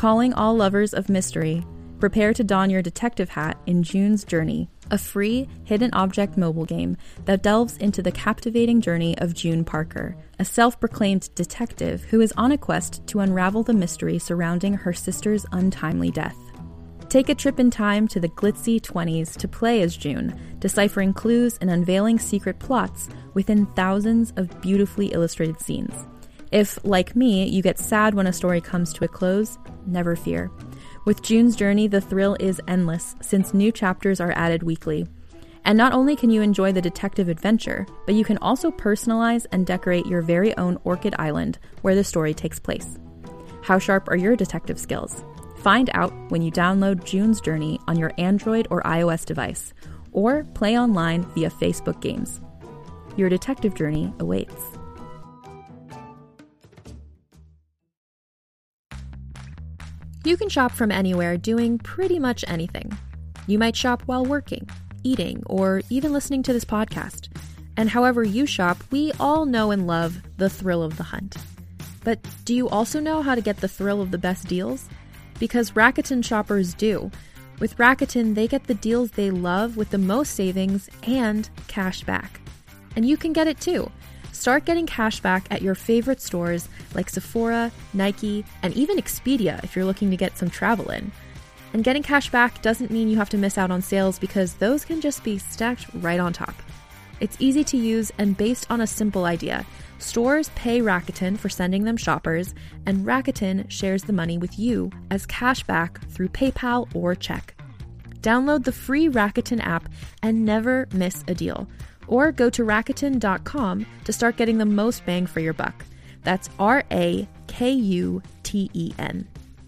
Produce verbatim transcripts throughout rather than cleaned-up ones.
Calling all lovers of mystery, prepare to don your detective hat in June's Journey, a free hidden object mobile game that delves into the captivating journey of June Parker, a self-proclaimed detective who is on a quest to unravel the mystery surrounding her sister's untimely death. Take a trip in time to the glitzy twenties to play as June, deciphering clues and unveiling secret plots within thousands of beautifully illustrated scenes. If, like me, you get sad when a story comes to a close, never fear. With June's Journey, the thrill is endless, since new chapters are added weekly. And not only can you enjoy the detective adventure, but you can also personalize and decorate your very own Orchid Island, where the story takes place. How sharp are your detective skills? Find out when you download June's Journey on your Android or iOS device, or play online via Facebook Games. Your detective journey awaits. You can shop from anywhere doing pretty much anything. You might shop while working, eating, or even listening to this podcast. And however you shop, we all know and love the thrill of the hunt. But do you also know how to get the thrill of the best deals? Because Rakuten shoppers do. With Rakuten, they get the deals they love with the most savings and cash back. And you can get it too. Start getting cash back at your favorite stores like Sephora, Nike, and even Expedia if you're looking to get some travel in. And getting cash back doesn't mean you have to miss out on sales, because those can just be stacked right on top. It's easy to use and based on a simple idea. Stores pay Rakuten for sending them shoppers, and Rakuten shares the money with you as cash back through PayPal or check. Download the free Rakuten app and never miss a deal. Or go to Rakuten dot com to start getting the most bang for your buck. That's R A K U T E N.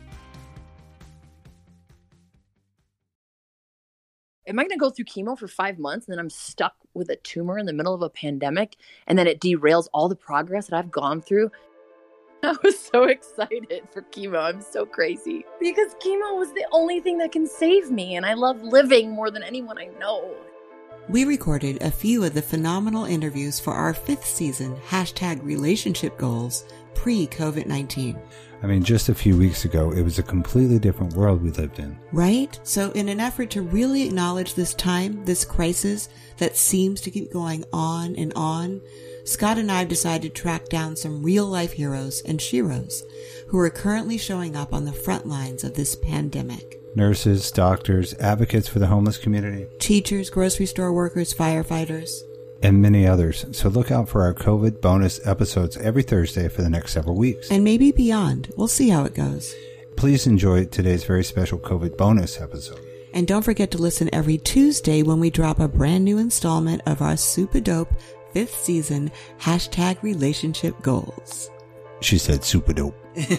Am I going to go through chemo for five months and then I'm stuck with a tumor in the middle of a pandemic, and then it derails all the progress that I've gone through? I was so excited for chemo. I'm so crazy. Because chemo was the only thing that can save me, and I love living more than anyone I know. We recorded a few of the phenomenal interviews for our fifth season, hashtag relationship goals, pre-COVID nineteen. I mean, just a few weeks ago, it was a completely different world we lived in. Right? So in an effort to really acknowledge this time, this crisis that seems to keep going on and on, Scott and I have decided to track down some real-life heroes and sheroes who are currently showing up on the front lines of this pandemic. Nurses, doctors, advocates for the homeless community, teachers, grocery store workers, firefighters, and many others. So look out for our COVID bonus episodes every Thursday for the next several weeks. And maybe beyond. We'll see how it goes. Please enjoy today's very special COVID bonus episode. And don't forget to listen every Tuesday when we drop a brand new installment of our super dope fifth season, hashtag relationship goals. She said super dope.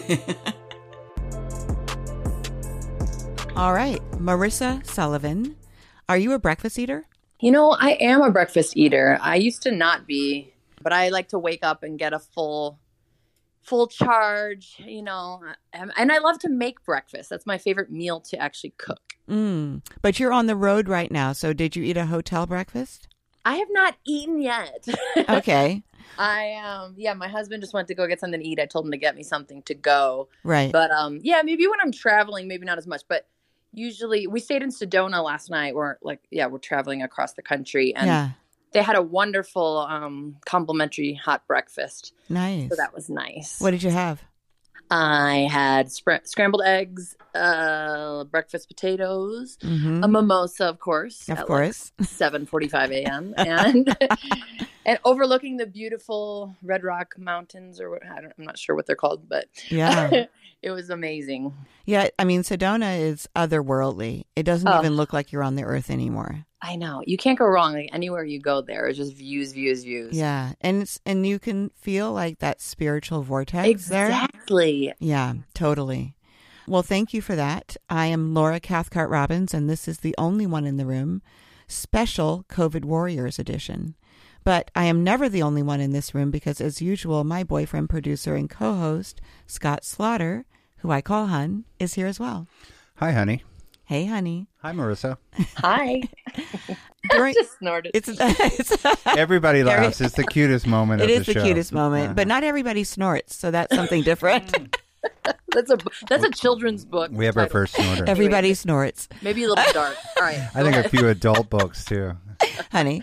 All right, Marissa Sullivan, are you a breakfast eater? You know, I am a breakfast eater. I used to not be, but I like to wake up and get a full, full charge, you know, and I love to make breakfast. That's my favorite meal to actually cook. Mm, but you're on the road right now, so did you eat a hotel breakfast? I have not eaten yet. Okay. I, um, yeah, my husband just went to go get something to eat. I told him to get me something to go. Right. But, um, yeah, maybe when I'm traveling, maybe not as much, but usually we stayed in Sedona last night. We're like, yeah, we're traveling across the country, and yeah. they had a wonderful, um, complimentary hot breakfast. Nice. So that was nice. What did you have? I had spr- scrambled eggs, uh, breakfast potatoes, mm-hmm. a mimosa, of course, of at course, like seven forty-five a.m. and and overlooking the beautiful Red Rock Mountains, or what, I don't, I'm not sure what they're called, but yeah, it was amazing. Yeah, I mean, Sedona is otherworldly. It doesn't oh. even look like you're on the earth anymore. I know. You can't go wrong. Like anywhere you go there, it's just views, views, views. Yeah. And it's and you can feel like that spiritual vortex exactly. there. Yeah, totally. Well, thank you for that. I am Laura Cathcart Robbins, and this is the only one in the room, special COVID Warriors edition. But I am never the only one in this room because, as usual, my boyfriend, producer, and co-host, Scott Slaughter, who I call Hun, is here as well. Hi, honey. Hey, honey. Hi, Marissa. Hi. During, I just snorted. It's, it's everybody laughs. It's the cutest moment it of the show. It is the show. cutest moment, uh-huh. but not everybody snorts, so that's something different. That's a that's a children's book. We have our title. first snorter. Everybody snorts. Maybe a little dark. All right. I think ahead. A few adult books too. Honey.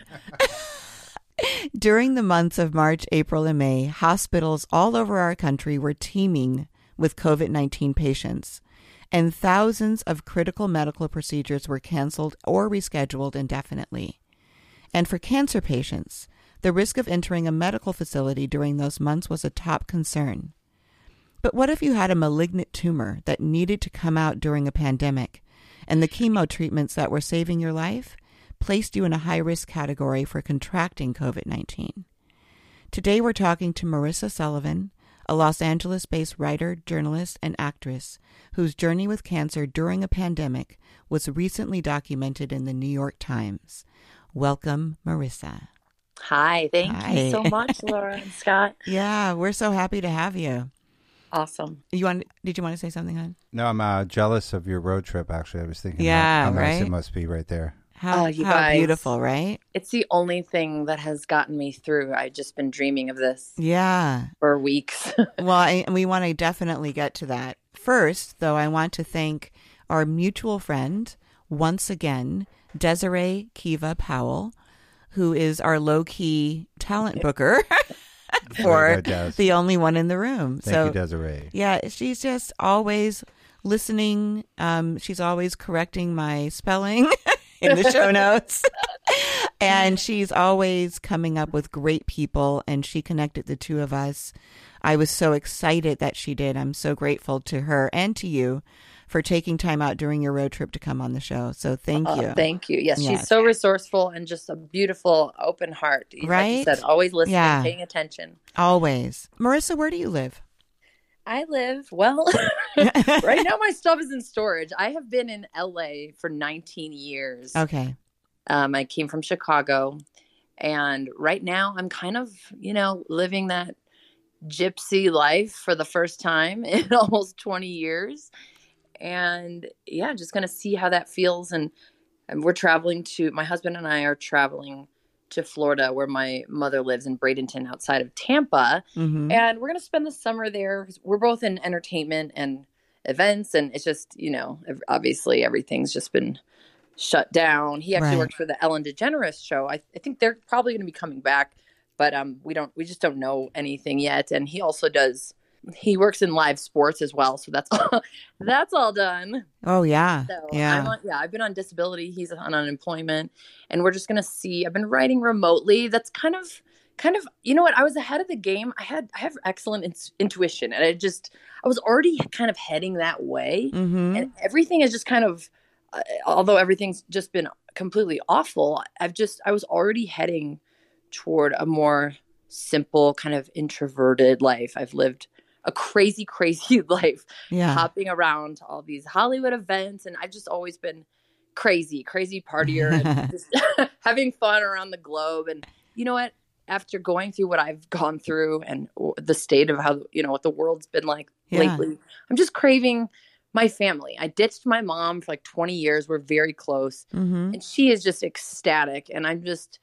During the months of March, April, and May, hospitals all over our country were teeming with COVID nineteen patients, and thousands of critical medical procedures were canceled or rescheduled indefinitely. And for cancer patients, the risk of entering a medical facility during those months was a top concern. But what if you had a malignant tumor that needed to come out during a pandemic, and the chemo treatments that were saving your life placed you in a high-risk category for contracting COVID nineteen? Today we're talking to Marissa Sullivan, a Los Angeles-based writer, journalist, and actress whose journey with cancer during a pandemic was recently documented in the New York Times. Welcome, Marissa. Hi, thank Hi. you so much, Laura and Scott. Yeah, we're so happy to have you. Awesome. You want? Did you want to say something, hon? No, I'm uh, jealous of your road trip, actually. I was thinking yeah, how, how nice right? it must be right there. How, oh, you how guys. beautiful, right? It's the only thing that has gotten me through. I've just been dreaming of this Yeah. for weeks. Well, I, we want to definitely get to that. First, though, I want to thank our mutual friend, once again, Desiree Kiva Powell, who is our low-key talent booker for good, The Only One in the Room. Thank so, you, Desiree. Yeah, she's just always listening. Um, she's always correcting my spelling in the show notes. And she's always coming up with great people, and she connected the two of us. I was so excited that she did. I'm so grateful to her and to you for taking time out during your road trip to come on the show. So thank Oh, you. thank you. Yes, Yes. she's so resourceful and just a beautiful, open heart. Like Right? you said, always listening, Yeah. paying attention. Always. Marissa, where do you live? I live, well, right now my stuff is in storage. I have been in L A for nineteen years. Okay. Um, I came from Chicago, and right now I'm kind of, you know, living that gypsy life for the first time in almost twenty years. And yeah, just going to see how that feels. And, and we're traveling to, my husband and I are traveling to Florida, where my mother lives in Bradenton outside of Tampa. Mm-hmm. And we're going to spend the summer there. We're both in entertainment and events. And it's just, you know, obviously everything's just been shut down. He actually Right. worked for the Ellen DeGeneres show. I, I think they're probably going to be coming back, but um, we don't, we just don't know anything yet. And he also does, he works in live sports as well. So that's all, that's all done. Oh, yeah. So yeah. I'm on, yeah, I've been on disability. He's on unemployment, and we're just going to see, I've been writing remotely. That's kind of, kind of, you know what? I was ahead of the game. I had, I have excellent in- intuition, and I just, I was already kind of heading that way. Mm-hmm. And everything is just kind of, uh, although everything's just been completely awful, I've just, I was already heading toward a more simple kind of introverted life. I've lived a crazy, crazy life, Yeah. hopping around to all these Hollywood events. And I've just always been crazy, crazy partier and just having fun around the globe. And you know what? After going through what I've gone through and the state of how, you know, what the world's been like Yeah. lately, I'm just craving my family. I ditched my mom for like twenty years. We're very close. Mm-hmm. And she is just ecstatic. And I'm just,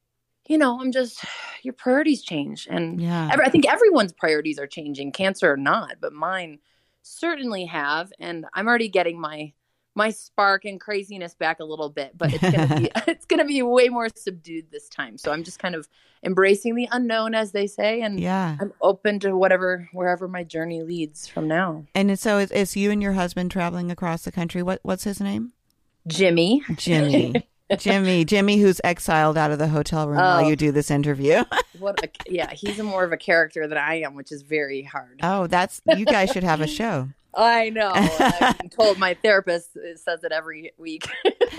you know, I'm just, your priorities change. And Yeah. every, I think everyone's priorities are changing, cancer or not, but mine certainly have. And I'm already getting my, my spark and craziness back a little bit, but it's going to be, it's going to be way more subdued this time. So I'm just kind of embracing the unknown, as they say. And Yeah. I'm open to whatever, wherever my journey leads from now. And so it's, it's you and your husband traveling across the country. What What's his name? Jimmy. Jimmy. Jimmy. Jimmy, who's exiled out of the hotel room Oh. while you do this interview. What a, yeah, he's a more of a character than I am, which is very hard. Oh, that's, you guys should have a show. I know. I've been told, my therapist says it every week.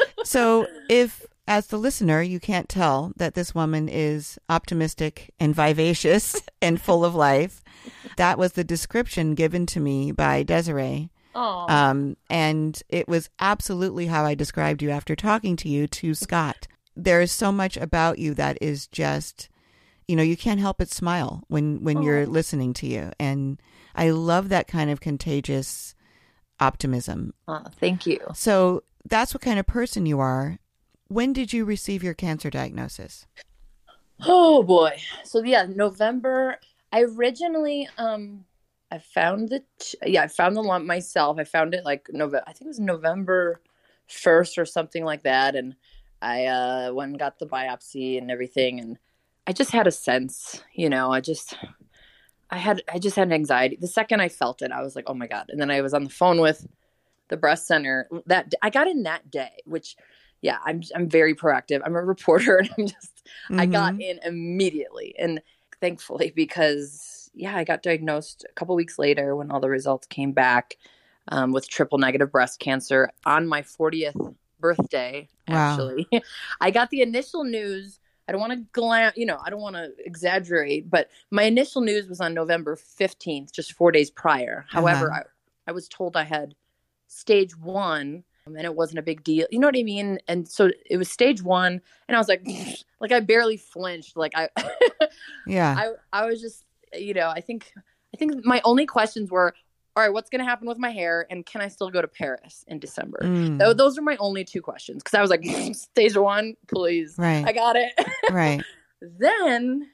So if, as the listener, you can't tell that this woman is optimistic and vivacious and full of life, that was the description given to me by Desiree. Oh, Um, and it was absolutely how I described you after talking to you to Scott. There is so much about you that is just, you know, you can't help but smile when, when Oh. you're listening to you. And I love that kind of contagious optimism. oh, thank you. So that's what kind of person you are. When did you receive your cancer diagnosis? Oh boy. So yeah, November. I originally, um, I found the, t- yeah, I found the lump myself. I found it like November, I think it was November first or something like that. And I uh, went and got the biopsy and everything. And I just had a sense, you know, I just, I had, I just had an anxiety. The second I felt it, I was like, oh my God. And then I was on the phone with the breast center that I got in that day, which, yeah, I'm, I'm very proactive. I'm a reporter and I'm just, mm-hmm. I got in immediately. And thankfully, because yeah, I got diagnosed a couple weeks later when all the results came back um, with triple negative breast cancer on my fortieth birthday, actually. Wow. I got the initial news. I don't want to glam, you know, I don't want to exaggerate, but my initial news was on November fifteenth, just four days prior. Uh-huh. However, I, I was told I had stage one um, and it wasn't a big deal. You know what I mean? And so it was stage one and I was like, like I barely flinched. Like I, yeah, I, I was just, you know, I think, I think my only questions were, all right, what's going to happen with my hair? And can I still go to Paris in December? Mm. Th- those are my only two questions. Cause I was like, stage one, please. Right. I got it. Right. Then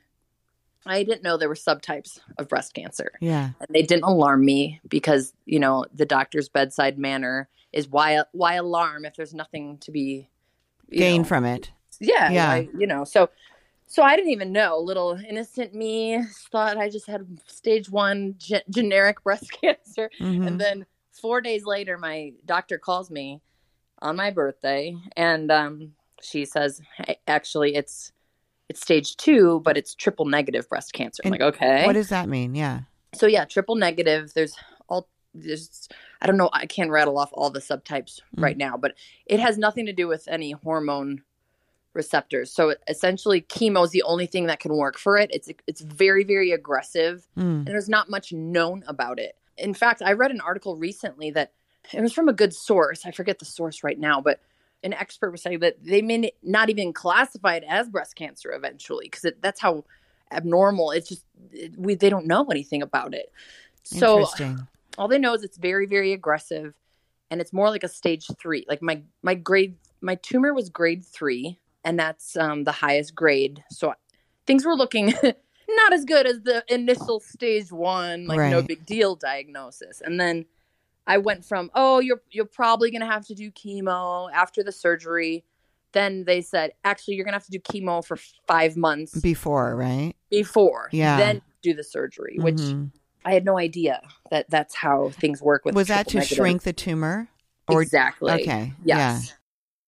I didn't know there were subtypes of breast cancer. Yeah. And they didn't alarm me because, you know, the doctor's bedside manner is why, why alarm if there's nothing to be gained from it. Yeah. Yeah. I, you know, so, so I didn't even know. Little innocent me thought I just had stage one ge- generic breast cancer. Mm-hmm. And then four days later, my doctor calls me on my birthday and um, she says, hey, actually, it's it's stage two, but it's triple negative breast cancer. I'm and like, okay. What does that mean? Yeah. So yeah, triple negative. There's all there's I don't know. I can't rattle off all the subtypes mm. right now, but it has nothing to do with any hormone receptors. So essentially chemo is the only thing that can work for it. It's it's very, very aggressive mm. and there's not much known about it. In fact, I read an article recently that it was from a good source. I forget the source right now, but an expert was saying that they may not even classify it as breast cancer eventually because that's how abnormal. It's just, it, we they don't know anything about it. So all they know is it's very, very aggressive and it's more like a stage three. Like my, my grade, my tumor was grade three. And that's um, the highest grade. So things were looking not as good as the initial stage one, like right. no big deal diagnosis. And then I went from, oh, you're you're probably going to have to do chemo after the surgery. Then they said, actually, you're going to have to do chemo for five months. Before, right? Before. Yeah. Then do the surgery, which mm-hmm. I had no idea that that's how things work with Was that to negative. Shrink the tumor? Or... Exactly. Okay. Yes. Yeah.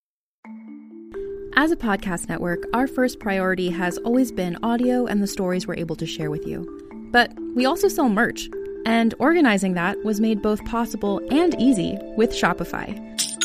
As a podcast network, our first priority has always been audio and the stories we're able to share with you. But we also sell merch, and organizing that was made both possible and easy with Shopify.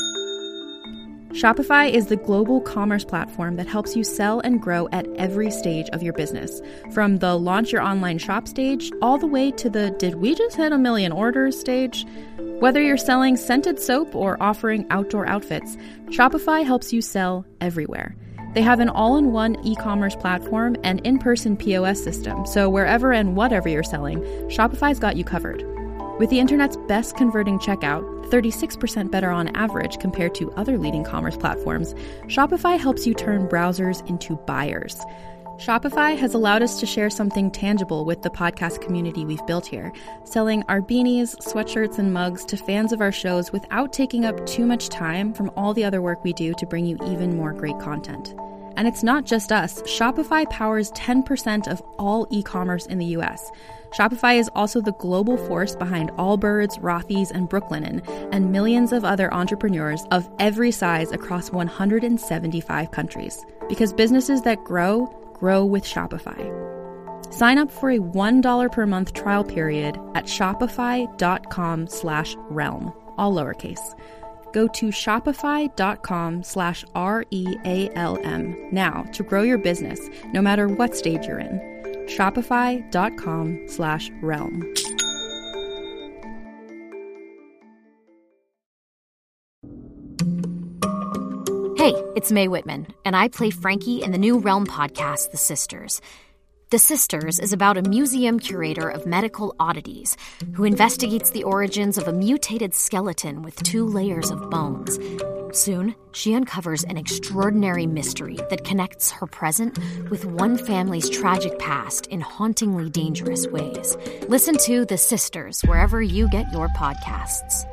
Shopify is the global commerce platform that helps you sell and grow at every stage of your business, from the launch your online shop stage all the way to the did we just hit a million orders stage. Whether you're selling scented soap or offering outdoor outfits, Shopify helps you sell everywhere. They have an all-in-one e-commerce platform and in-person P O S system, so wherever and whatever you're selling, Shopify's got you covered. With the internet's best converting checkout, thirty-six percent better on average compared to other leading commerce platforms, Shopify helps you turn browsers into buyers. Shopify has allowed us to share something tangible with the podcast community we've built here, selling our beanies, sweatshirts, and mugs to fans of our shows without taking up too much time from all the other work we do to bring you even more great content. And it's not just us. Shopify powers ten percent of all e-commerce in the U S. Shopify is also the global force behind Allbirds, Rothy's, and Brooklinen, and millions of other entrepreneurs of every size across one hundred seventy-five countries. Because businesses that grow, grow with Shopify. Sign up for a one dollar per month trial period at shopify.com slash realm, all lowercase. Go to shopify.com slash R-E-A-L-M now to grow your business, no matter what stage you're in. Shopify.com slash realm. Hey, it's Mae Whitman, and I play Frankie in the new Realm podcast, The Sisters. The Sisters is about a museum curator of medical oddities who investigates the origins of a mutated skeleton with two layers of bones. Soon, she uncovers an extraordinary mystery that connects her present with one family's tragic past in hauntingly dangerous ways. Listen to The Sisters wherever you get your podcasts.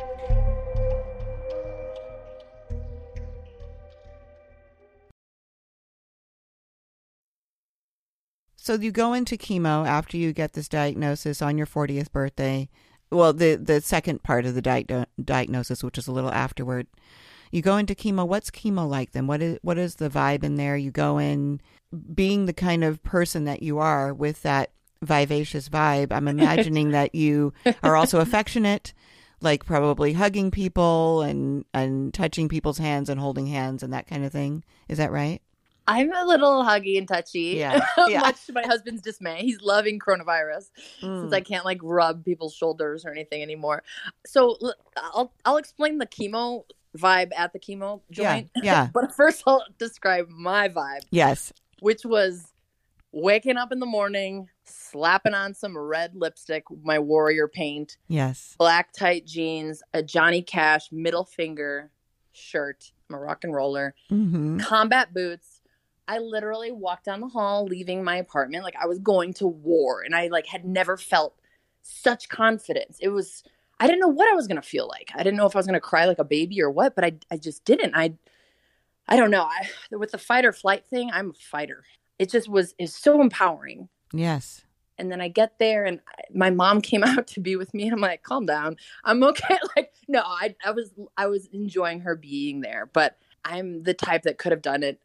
So you go into chemo after you get this diagnosis on your fortieth birthday. Well, the, the second part of the di- diagnosis, which is a little afterward. You go into chemo. What's chemo like then? What is what is the vibe in there? You go in being the kind of person that you are with that vivacious vibe. I'm imagining that you are also affectionate, like probably hugging people and, and touching people's hands and holding hands and that kind of thing. Is that right? I'm a little huggy and touchy, Yeah. Yeah. much to my husband's dismay. He's loving coronavirus mm. since I can't like rub people's shoulders or anything anymore. So I'll I'll explain the chemo vibe at the chemo joint. Yeah. yeah. But first I'll describe my vibe. Yes. Which was waking up in the morning, slapping on some red lipstick, my warrior paint. Yes. Black tight jeans, a Johnny Cash middle finger shirt. I'm a rock and roller. Mm-hmm. Combat boots. I literally walked down the hall, leaving my apartment like I was going to war, and I like had never felt such confidence. It was, I didn't know what I was gonna feel like. I didn't know if I was gonna cry like a baby or what, but I, I just didn't. I, I don't know. I, with the fight or flight thing, I'm a fighter. It just was is so empowering. Yes. And then I get there, and I, my mom came out to be with me. And I'm like, calm down, I'm okay. Like, no, I, I was, I was enjoying her being there, but I'm the type that could have done it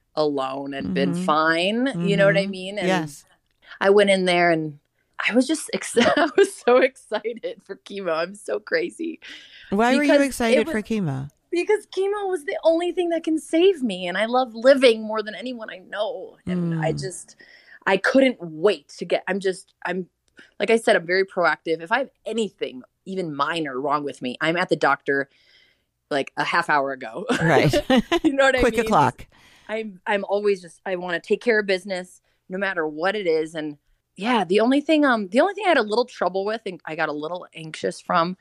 alone and mm-hmm. been fine. Mm-hmm. You know what I mean? And yes. I went in there and I was just, ex- I was so excited for chemo. I'm so crazy. Why because were you excited was, for chemo? Because chemo was the only thing that can save me. And I love living more than anyone I know. And mm. I just, I couldn't wait to get, I'm just, I'm, like I said, I'm very proactive. If I have anything, even minor wrong with me, I'm at the doctor like a half hour ago. Right. You know what I mean? Quick o'clock. I'm I'm always just I want to take care of business no matter what it is. And yeah, the only thing um the only thing I had a little trouble with and I got a little anxious from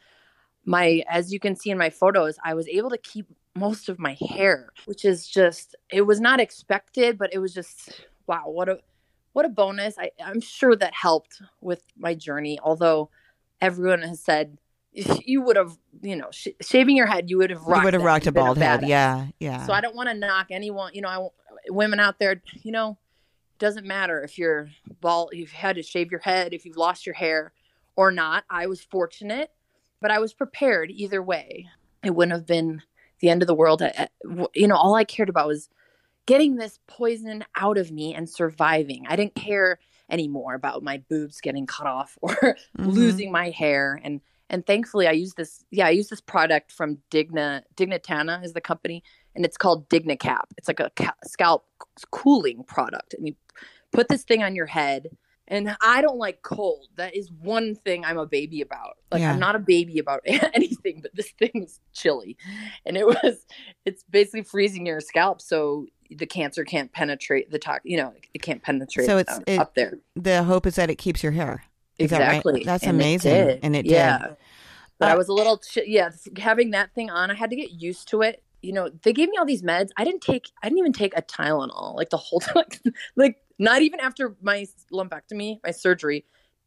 my, as you can see in my photos, I was able to keep most of my hair, which is just, it was not expected, but it was just, wow, what a what a bonus. I, I'm sure that helped with my journey, although everyone has said you would have, you know, sh- shaving your head, you would have rocked, you would have rocked a bald a head. Yeah, yeah. So I don't want to knock anyone, you know, I, women out there, you know, it doesn't matter if you're bald, you've had to shave your head, if you've lost your hair or not. I was fortunate, but I was prepared either way. It wouldn't have been the end of the world. I, you know, all I cared about was getting this poison out of me and surviving. I didn't care anymore about my boobs getting cut off or mm-hmm. losing my hair. And And thankfully, I use this. Yeah, I use this product from Digna. Dignitana is the company, and it's called DignaCap. It's like a ca- scalp cooling product, and you put this thing on your head. And I don't like cold. That is one thing I'm a baby about. Like yeah. I'm not a baby about anything, but this thing is chilly, and it was. It's basically freezing your scalp, so the cancer can't penetrate the tox. You know, it can't penetrate. So it's um, it, up there. The hope is that it keeps your hair. Is exactly. That right? That's and amazing. It and it yeah. did. But uh, I was a little, yeah, having that thing on, I had to get used to it. You know, they gave me all these meds. I didn't take, I didn't even take a Tylenol, like the whole time, like, like not even after my lumpectomy, my surgery,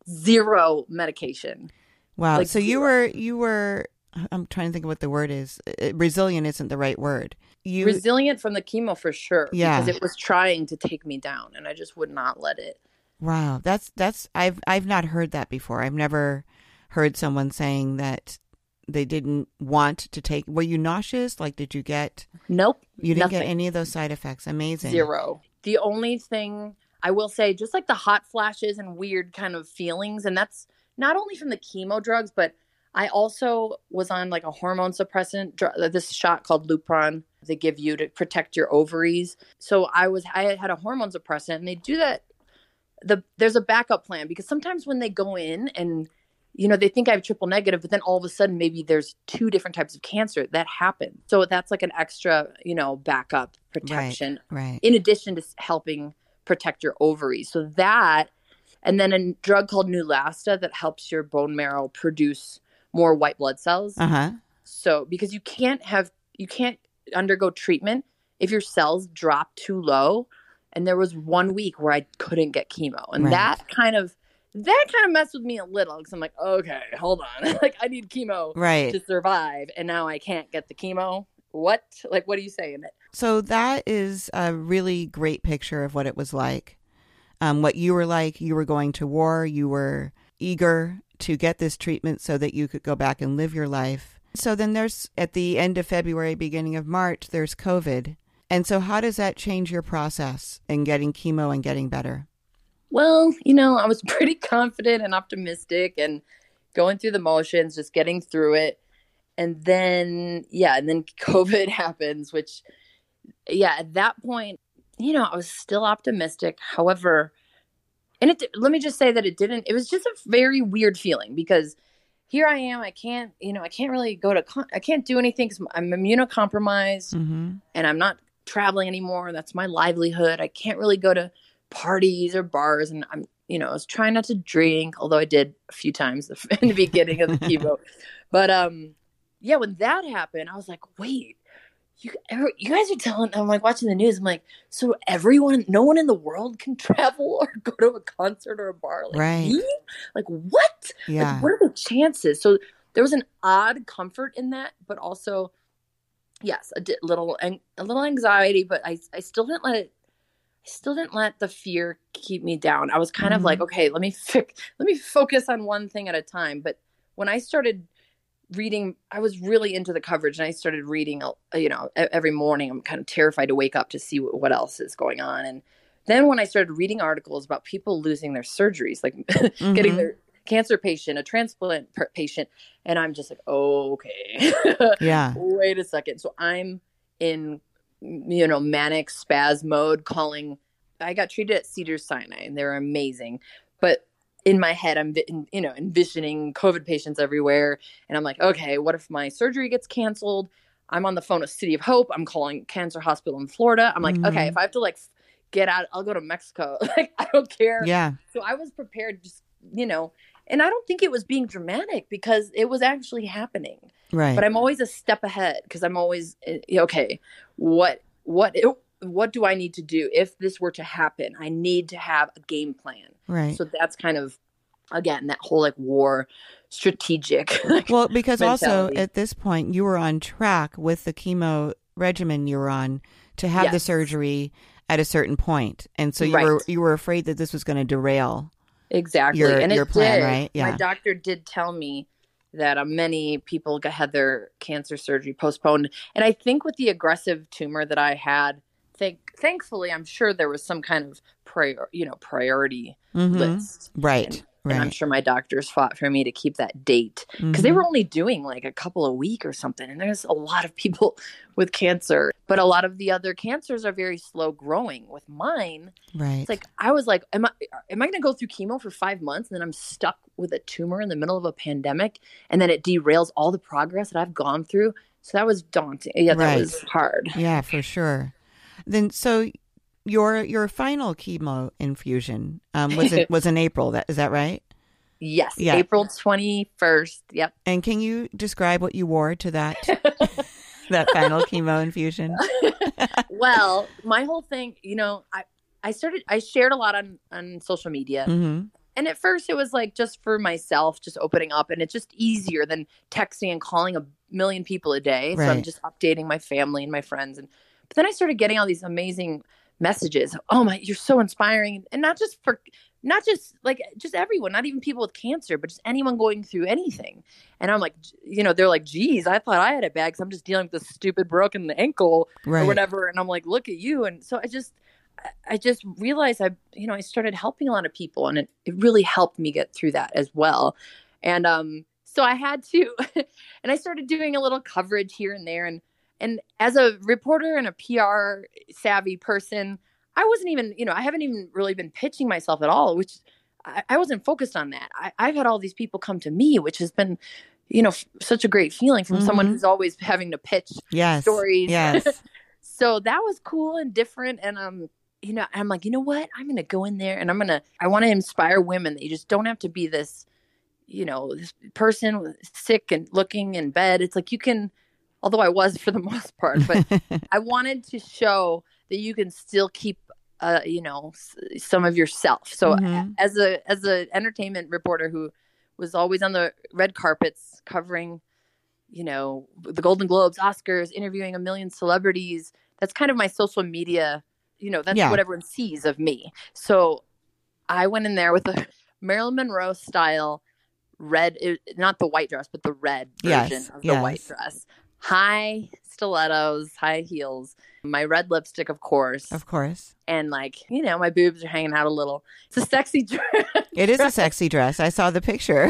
zero medication. Wow. Like, so you were, you were, I'm trying to think of what the word is. Resilient isn't the right word. You Resilient from the chemo for sure. Yeah. Because it was trying to take me down and I just would not let it. Wow. That's, that's, I've, I've not heard that before. I've never heard someone saying that they didn't want to take. Were you nauseous? Like, did you get? Nope. You didn't nothing. get any of those side effects. Amazing. Zero. The only thing I will say, just like the hot flashes and weird kind of feelings, and that's not only from the chemo drugs, but I also was on like a hormone suppressant, dr- this shot called Lupron they give you to protect your ovaries. So I was, I had a hormone suppressant, and they do that. The there's a backup plan because sometimes when they go in and you know, they think I have triple negative, but then all of a sudden maybe there's two different types of cancer that happen. So that's like an extra, you know, backup protection, right, right. in addition to helping protect your ovaries. So that, and then a drug called Neulasta that helps your bone marrow produce more white blood cells. Uh-huh. So because you can't have, you can't undergo treatment, if your cells drop too low, and there was one week where I couldn't get chemo, and Right. that kind of that kind of messed with me a little because I'm like, okay, hold on, like I need chemo Right. to survive, and now I can't get the chemo. What? Like, what are you saying? So that is a really great picture of what it was like. Um, what you were like, you were going to war, you were eager to get this treatment so that you could go back and live your life. So then there's, at the end of February, beginning of March, there's COVID. And so how does that change your process in getting chemo and getting better? Well, you know, I was pretty confident and optimistic and going through the motions, just getting through it. And then, yeah, and then COVID happens, which, yeah, at that point, you know, I was still optimistic. However, and it, let me just say that it didn't, it was just a very weird feeling because here I am, I can't, you know, I can't really go to, con- I can't do anything because I'm immunocompromised Mm-hmm. and I'm not traveling anymore. That's my livelihood. I can't really go to parties or bars. And I'm, you know, I was trying not to drink, although I did a few times in the beginning of the chemo. But um, yeah, when that happened, I was like, wait, you, you guys are telling, I'm like watching the news. I'm like, so everyone, no one in the world can travel or go to a concert or a bar. Like, Right. me? Like, what? Yeah. Like, what are the chances? So there was an odd comfort in that, but also, yes, a di- little, a little anxiety, but I, I still didn't let it, I still didn't let the fear keep me down. I was kind Mhm. of like, okay, let me fix, let me focus on one thing at a time. But when I started reading, I was really into the coverage, and I started reading, you know, every morning. I'm kind of terrified to wake up to see what else is going on. And then when I started reading articles about people losing their surgeries, like Mm-hmm. getting their cancer patient, a transplant patient, and I'm just like, oh, okay, Yeah. wait a second. So I'm in, you know, manic spaz mode, calling. I got treated at Cedars-Sinai, and they're amazing, but in my head, I'm, you know, envisioning COVID patients everywhere. And I'm like, okay, what if my surgery gets canceled? I'm on the phone with City of Hope. I'm calling Cancer Hospital in Florida. I'm like, Mhm. okay, if I have to like get out, I'll go to Mexico. Like, I don't care. Yeah. So I was prepared, just, you know, and I don't think it was being dramatic because it was actually happening. Right. But I'm always a step ahead because I'm always, okay, what, what, what do I need to do if this were to happen? I need to have a game plan. Right. So that's kind of, again, that whole like war strategic. Like, Well, because also mentality. at this point you were on track with the chemo regimen you were on to have the Yes. surgery at a certain point. And so you Right. were you were afraid that this was going to derail. Exactly. your- and your it plan, did. right? Yeah. My doctor did tell me that uh, many people got, had their cancer surgery postponed. And I think with the aggressive tumor that I had, thank, thankfully, I'm sure there was some kind of prior, you know, priority Mhm. list. Right. And, right. and I'm sure my doctors fought for me to keep that date because they Mhm. were only doing like a couple of weeks or something. And there's a lot of people with cancer, but a lot of the other cancers are very slow growing. With mine, Right. it's like, I was like, am I, am I going to go through chemo for five months and then I'm stuck with a tumor in the middle of a pandemic and then it derails all the progress that I've gone through? So that was daunting. Yeah, that Right. was hard. Yeah, for sure. Then so your your final chemo infusion um, was it was in April. That is that right? Yes. Yeah. April twenty-first. Yep. And can you describe what you wore to that that final chemo infusion? Well, my whole thing, you know, I, I started, I shared a lot on, on social media. Mm-hmm. And at first it was like just for myself, just opening up, and it's just easier than texting and calling a million people a day. So I'm Right. just updating my family and my friends. And but then I started getting all these amazing messages. Oh my, you're so inspiring. And not just for, not just like, just everyone, not even people with cancer, but just anyone going through anything. And I'm like, you know, they're like, geez, I thought I had it bad because I'm just dealing with this stupid broken ankle Right. or whatever. And I'm like, look at you. And so I just, I just realized I, you know, I started helping a lot of people, and it, it really helped me get through that as well. And um, so I had to, and I started doing a little coverage here and there. And, and as a reporter and a P R savvy person, I wasn't even, you know, I haven't even really been pitching myself at all, which I, I wasn't focused on that. I, I've had all these people come to me, which has been, you know, f- such a great feeling from someone Mhm. who's always having to pitch Yes. stories. Yes. So that was cool and different. And, um, you know, I'm like, you know what? I'm going to go in there and I'm going to, I want to inspire women that you just don't have to be this, you know, this person sick and looking in bed. It's like, you can, although I was for the most part, but I wanted to show that you can still keep, uh, you know, s- some of yourself. So Mm-hmm. as a as a entertainment reporter who was always on the red carpets covering, you know, the Golden Globes, Oscars, interviewing a million celebrities, that's kind of my social media, you know, that's Yeah. what everyone sees of me. So I went in there with a Marilyn Monroe style red, it, not the white dress, but the red version Yes, of the yes. white dress. High stilettos, high heels, my red lipstick, of course. Of course. And like, you know, my boobs are hanging out a little. It's a sexy dress. It is a sexy dress. I saw the picture.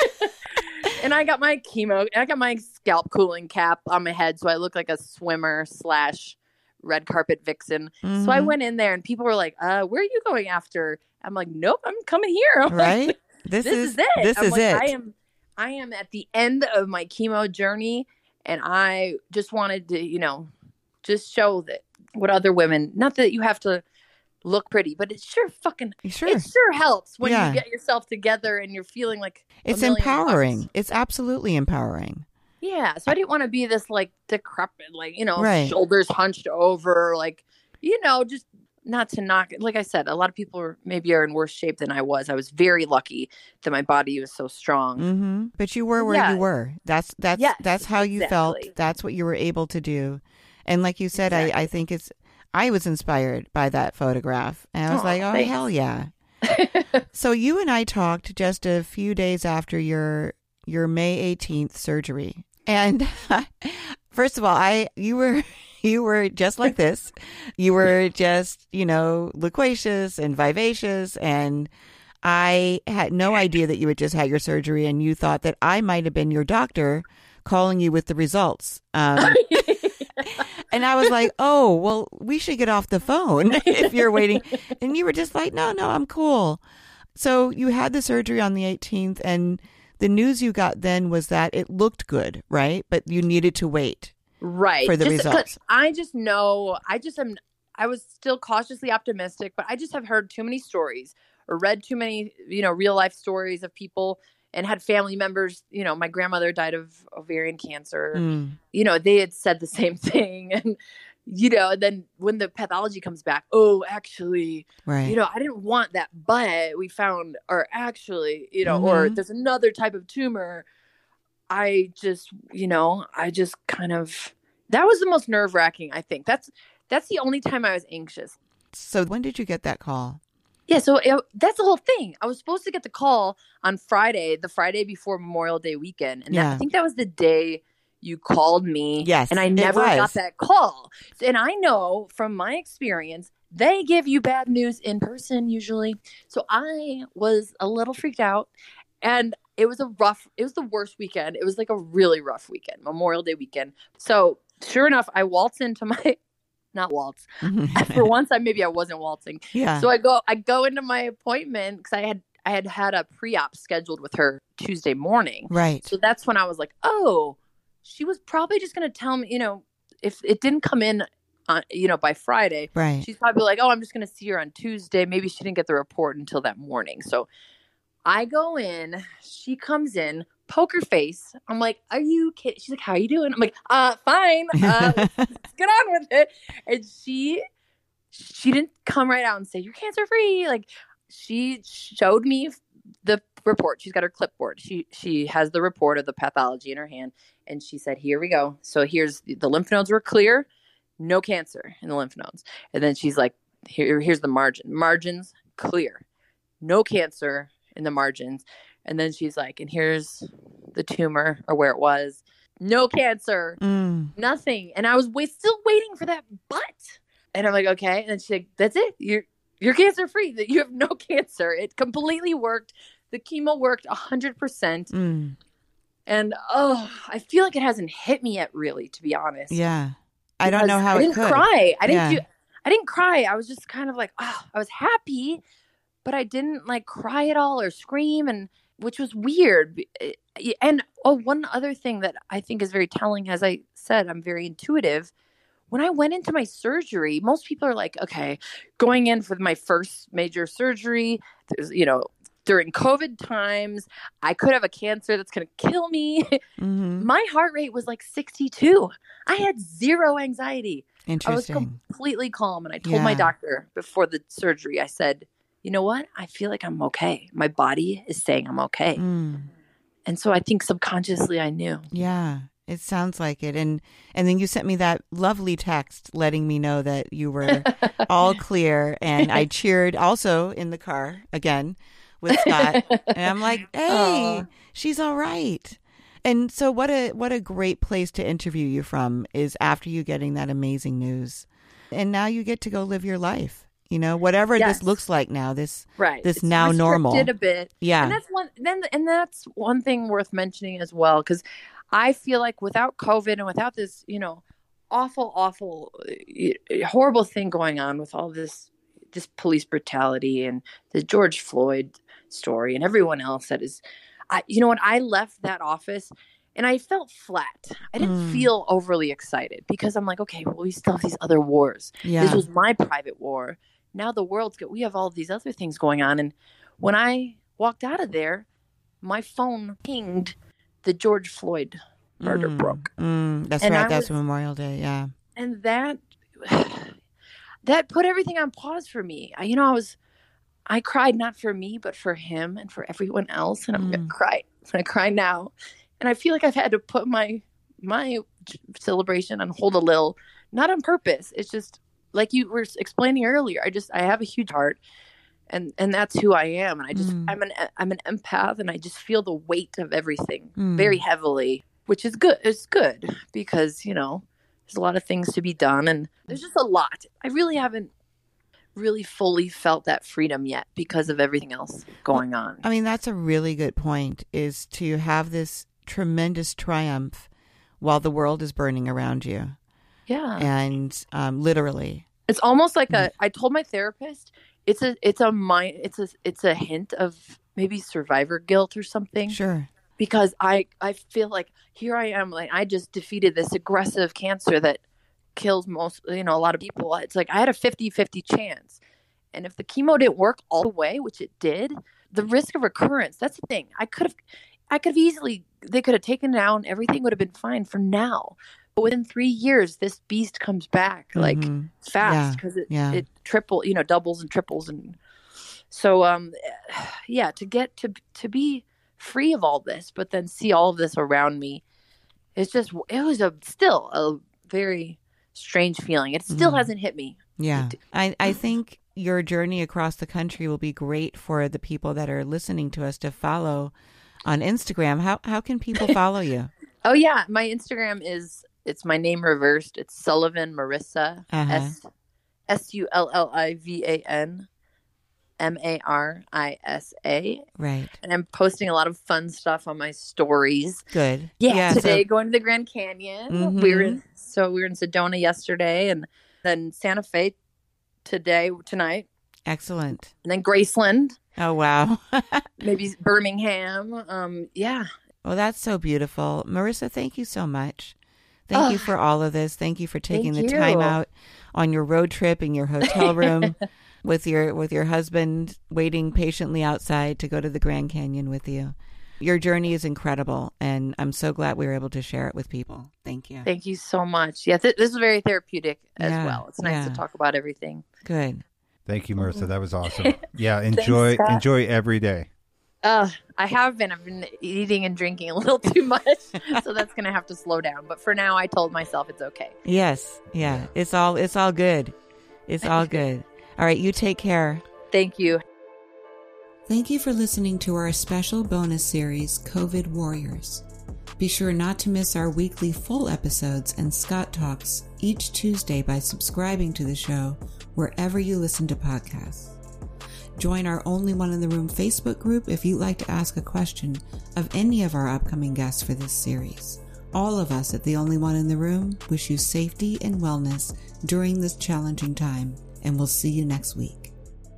And I got my chemo, I got my scalp cooling cap on my head. So I look like a swimmer slash red carpet vixen. So I Mhm. went in there and people were like, uh, where are you going after? I'm like, nope, I'm coming here. I'm like, Right? This, this is, is it. This I'm is like, it. I am, I am at the end of my chemo journey, and I just wanted to, you know, just show that what other women. Not that you have to look pretty, but it sure fucking, Sure. it sure helps when Yeah. you get yourself together and you're feeling like a It's million empowering. bucks. It's absolutely empowering. Yeah, so I didn't want to be this like decrepit, like, you know, Right. shoulders hunched over, like, you know, just not to knock it. Like I said, a lot of people are maybe are in worse shape than I was. I was very lucky that my body was so strong. Hmm. But you were where Yeah. you were. That's that's Yes, that's how you felt. exactly. That's what you were able to do. And like you said, I, I Exactly. think it's. I was inspired by that photograph, and I was Aw, like, "Oh thanks. hell yeah!" So you and I talked just a few days after your your May eighteenth surgery, and first of all, I you were you were just like this. You were just, you know, loquacious and vivacious, and I had no idea that you had just had your surgery, and you thought that I might have been your doctor calling you with the results. Um, and I was like, oh, well, we should get off the phone if you're waiting. And you were just like, no, no, I'm cool. So you had the surgery on the eighteenth, and the news you got then was that it looked good, right? But you needed to wait. Right. For the Just 'cause results. I just know, I just am, I was still cautiously optimistic, but I just have heard too many stories or read too many, you know, real life stories of people and had family members. You know, my grandmother died of ovarian cancer. Mm, You know, they had said the same thing. And, you know, and then when the pathology comes back, oh, actually, right. you know, I didn't want that, but we found, or actually, you know, or Mhm. there's another type of tumor. I just, you know, I just kind of, that was the most nerve wracking, I think. That's, that's the only time I was anxious. So when did you get that call? Yeah. So it, that's the whole thing. I was supposed to get the call on Friday, the Friday before Memorial Day weekend. And that, Yeah. I think that was the day you called me. Yes, And I it never was. got that call. And I know from my experience, they give you bad news in person usually. So I was a little freaked out, and it was a rough, it was the worst weekend. It was like a really rough weekend, Memorial Day weekend. So sure enough, I waltz into my, not waltz. For once, I maybe I wasn't waltzing. Yeah. So I go, I go into my appointment because I had, I had had a pre-op scheduled with her Tuesday morning. Right. So that's when I was like, oh, she was probably just going to tell me, you know, if it didn't come in, on, you know, by Friday, Right. she's probably like, oh, I'm just going to see her on Tuesday. Maybe she didn't get the report until that morning. So I go in, she comes in, poker face. I'm like, are you kidding? She's like, how you doing? I'm like, uh, fine. Uh, let's, let's get on with it. And she, she didn't come right out and say, you're cancer free. Like, she showed me the report. She's got her clipboard. She, she has the report of the pathology in her hand. And she said, here we go. So here's the, the lymph nodes were clear, no cancer in the lymph nodes. And then she's like, here, here's the margin. Margins clear, no cancer in the margins. And then she's like, and here's the tumor or where it was, no cancer, Mm. nothing. And I was wait, still waiting for that but. And I'm like, okay. And then she's like, that's it. You're you're cancer free. That you have no cancer. It completely worked. The chemo worked a hundred percent. Mm. And oh, I feel like it hasn't hit me yet, really, to be honest. Yeah. I don't know Because how I it didn't could. cry. I didn't Yeah. do. I didn't cry. I was just kind of like, oh, I was happy, but I didn't like cry at all or scream, and which was weird. And oh, one other thing that I think is very telling, as I said, I'm very intuitive. When I went into my surgery, most people are like, okay, going in for my first major surgery, there's, you know, during COVID times. I could have a cancer that's going to kill me. Mm-hmm. My heart rate was like sixty-two. I had zero anxiety. Interesting. I was completely calm. And I told Yeah. my doctor before the surgery, I said, you know what? I feel like I'm okay. My body is saying I'm okay. Mm. And so I think subconsciously I knew. Yeah, it sounds like it. And and then you sent me that lovely text letting me know that you were all clear. And I cheered also in the car again with Scott. And I'm like, hey, Aww. she's all right. And so what a what a great place to interview you from is after you getting that amazing news. And now you get to go live your life. You know, whatever Yes. this looks like now, this Right. this It's now normal. restricted a bit. Yeah. And that's one then and that's one thing worth mentioning as well, because I feel like without COVID and without this, you know, awful, awful, uh, horrible thing going on with all this this police brutality and the George Floyd story and everyone else that is, I, you know what, I left that office and I felt flat. I didn't Mm. feel overly excited because I'm like, okay, well, we still have these other wars. Yeah. This was my private war. Now the world's good. We have all these other things going on. And when I walked out of there, my phone pinged the George Floyd murder Mm, broke. Mm, that's And right. I That's was- Memorial Day. Yeah. And that that put everything on pause for me. I, you know, I was I cried not for me, but for him and for everyone else. And I'm gonna Mm. cry. I'm gonna cry now. And I feel like I've had to put my my celebration on hold a little, not on purpose. It's just like you were explaining earlier. I just I have a huge heart, and and that's who I am. And I just Mm. I'm an I'm an empath, and I just feel the weight of everything Mm. very heavily, which is good. It's good because you know there's a lot of things to be done, and there's just a lot. I really haven't really fully felt that freedom yet because of everything else going on. I mean, that's a really good point, is to have this tremendous triumph while the world is burning around you. Yeah. And um, literally. It's almost like a I told my therapist it's a it's a mind it's a it's a hint of maybe survivor guilt or something. Sure. Because I I feel like here I am, like I just defeated this aggressive cancer that kills most, you know, a lot of people. It's like I had a fifty-fifty chance. And if the chemo didn't work all the way, which it did, the risk of recurrence, that's the thing. I could have I could have easily they could have taken it down, everything would have been fine for now. But within three years, this beast comes back like Mhm. fast because it, yeah. it triple, you know, doubles and triples. And so, um, yeah, to get to, to be free of all this, but then see all of this around me, it's just, it was a, still a very strange feeling. It still Mhm. hasn't hit me. Yeah. It- I, I think your journey across the country will be great for the people that are listening to us to follow on Instagram. How how can people follow you? Oh yeah. My Instagram is, it's my name reversed. It's Sullivan Marissa, Uh-huh. S S U L L I V A N M A R I S A. Right. And I'm posting a lot of fun stuff on my stories. Good. Yeah, so- today going to the Grand Canyon. Mhm. We were in, so we were in Sedona yesterday, and then Santa Fe today, tonight, excellent. and then Graceland, Oh, wow. maybe Birmingham. Um, yeah, Well, that's so beautiful. Marissa, thank you so much. Thank you Oh. for all of this. Thank you for taking Thank the time you. out on your road trip in your hotel room with your with your husband waiting patiently outside to go to the Grand Canyon with you. Your journey is incredible, and I'm so glad we were able to share it with people. Thank you. thank you so much. Yeah, th- this is very therapeutic as Yeah, well. It's nice yeah. to talk about everything. Good. Thank you, Marissa. That was awesome. Yeah, enjoy Scott. enjoy every day. Uh, I have been. I've been eating and drinking a little too much, so that's going to have to slow down. But for now, I told myself it's okay. Yes. Yeah. It's all it's all good. It's all good. All right. You take care. Thank you. Thank you for listening to our special bonus series, COVID Warriors. Be sure not to miss our weekly full episodes and Scott Talks each Tuesday by subscribing to the show wherever you listen to podcasts. Join our Only One in the Room Facebook group if you'd like to ask a question of any of our upcoming guests for this series. All of us at The Only One in the Room wish you safety and wellness during this challenging time, and we'll see you next week.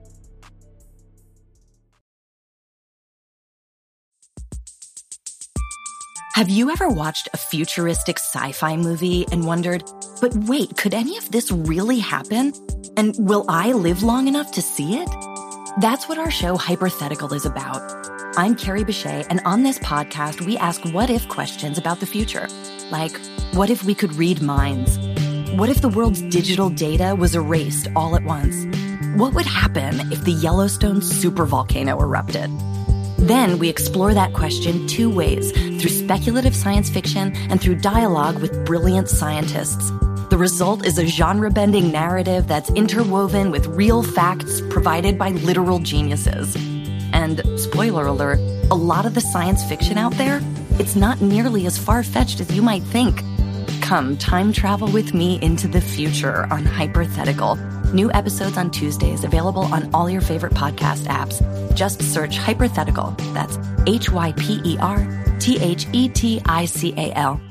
Have you ever watched a futuristic sci-fi movie and wondered, but wait, could any of this really happen? And will I live long enough to see it? That's what our show Hypothetical is about. I'm Carrie Bechet, and on this podcast, we ask what-if questions about the future. Like, what if we could read minds? What if the world's digital data was erased all at once? What would happen if the Yellowstone supervolcano erupted? Then we explore that question two ways, through speculative science fiction and through dialogue with brilliant scientists. The result is a genre-bending narrative that's interwoven with real facts provided by literal geniuses. And, spoiler alert, a lot of the science fiction out there, it's not nearly as far-fetched as you might think. Come time travel with me into the future on Hypothetical. New episodes on Tuesdays, available on all your favorite podcast apps. Just search Hypothetical. That's H Y P E R T H E T I C A L.